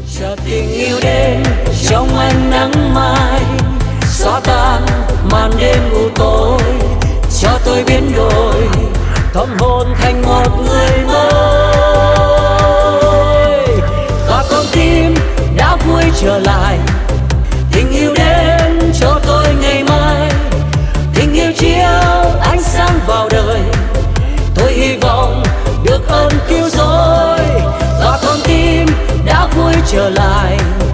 Chờ tình yêu đến trong ánh nắng mai, xóa tan màn đêm u tối, cho tôi biến đổi tâm hồn thành một người mới. Và con tim đã vui trở lại, tình yêu đến cho tôi ngày mai, tình yêu chiếu ánh sáng vào đời, tôi hy vọng được ơn cứu rỗi. Và con tim đã vui trở lại,